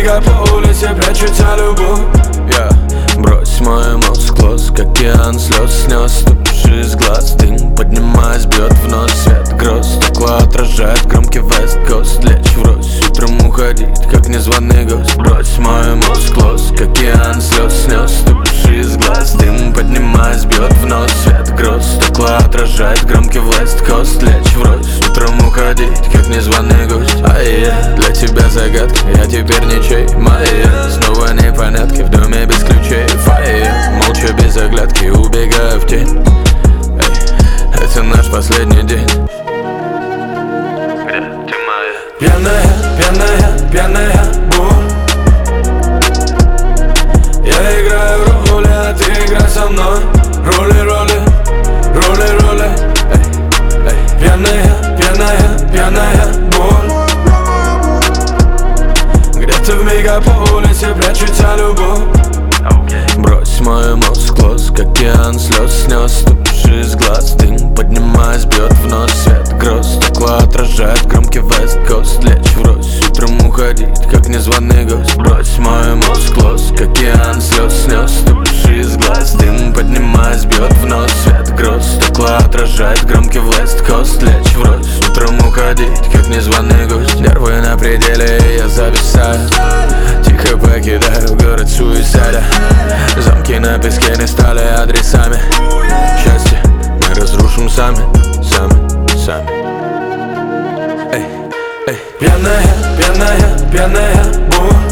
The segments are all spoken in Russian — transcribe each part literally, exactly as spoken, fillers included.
мегаполисе прячется любовь. Yeah. Брось мой мозг, лоск, океан слез снес, туши из глаз, дым поднимаясь, бьет в нос свет гроз. Стекло отражает громкий вест-кост, лечь врозь, утром уходить, как незваный гость. Брось мой мозг, лоск, океан слез снес, туши из глаз, дым поднимаясь, бьет в нос свет гроз. Стекло отражает громкий вест-кост, лечь врозь, утром уходить, как незваный гость. Ай-я, для тебя загадка, я теперь ничей, моя. Снова непонятки в доме без ключей. Фаер, молча без оглядки, убегаю в тень. Эй, это наш последний день. Где ты моя? Пьяная, пьяная, пьяная боль. Я играю роли, а ты играй со мной. Роли, роли, роли, роли. Эй, эй. Пьяная, пьяная, пьяная боль. Где-то в мегаполисе прячется любовь. Брось мой мозг, лоск, океан слез снес, туши из глаз, дым поднимаясь, бьет в нос свет гроз. Стекло отражает громкий вест-кост, лечь врозь, утром уходить, как незваный гость. Брось мой мозг, лоск, океан слез снес, туши из глаз, дым поднимаясь, бьет в нос свет гроз. Стекло отражает громкий вест-кост, лечь врозь, утром уходить, как незваный гость. Нервы на пределе, я зависаю, тихо покидаю город суисайда. Замки на песке не стали адресами. Счастье мы разрушим сами, сами, сами. Эй, эй. Пьяная, пьяная, пьяная боль.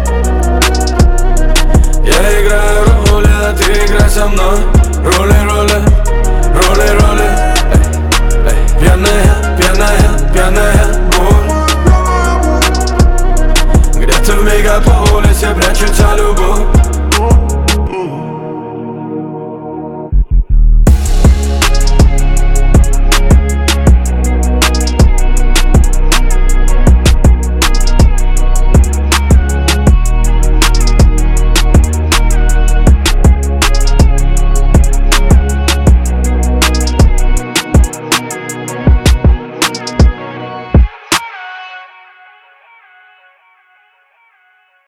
Я играю роли, а ты играй со мной. Роли, роли, роли, роли. Эй, эй. Пьяная, пьяная, пьяная боль. Где-то в мегаполисе прячется любовь.